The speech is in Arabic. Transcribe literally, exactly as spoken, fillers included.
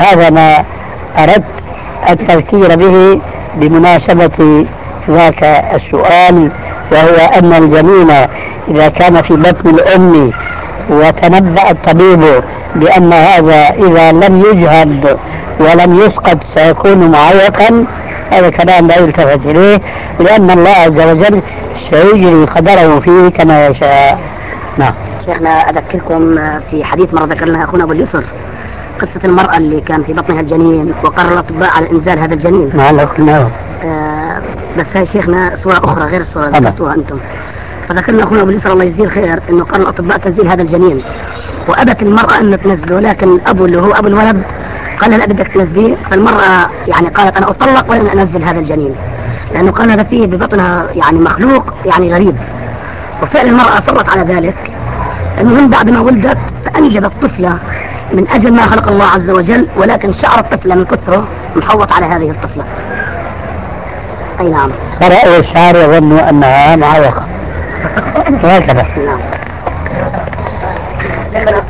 هذا ما أردت التذكير به بمناسبة ذاك السؤال، وهو أن الجنين إذا كان في بطن الأم وتنبأ الطبيب بأن هذا إذا لم يجهد ولم يسقط سيكون معوقا، هذا كلام لا يلتفت إليه، لأن الله عز وجل سيجري قدره فيه كما يشاء. نعم. شيخنا أذكركم في حديث مرة ذكر لنا أخونا أبو اليسر قصة المرأة اللي كان في بطنها الجنين وقرر الأطباء على إنزال هذا الجنين. نعم قلناه. آه بس هاي شيخنا صورة أخرى غير الصورة اللي ذكرتوها أنتم. فذكرنا أخونا أبو اليسر الله يجزيه الخير إنه قرر الأطباء تنزيل هذا الجنين، وأبت المرأة أن تنزله، لكن الأب اللي هو أبو الولد قال لا بدك تنزليه. فالمرأة يعني قالت أنا أطلق ولن أنزل هذا الجنين، لأنه قال هذا فيه ببطنها يعني مخلوق يعني غريب. وفعلا المرأة أصرت على ذلك. المهم بعد ما ولدت فأنجبت طفلة من أجل ما خلق الله عز وجل، ولكن شعر الطفلة من كثره محوط على هذه الطفلة. أي نعم. فرأوا الشعر يظنوا أنها معوقة. هكذا. نعم.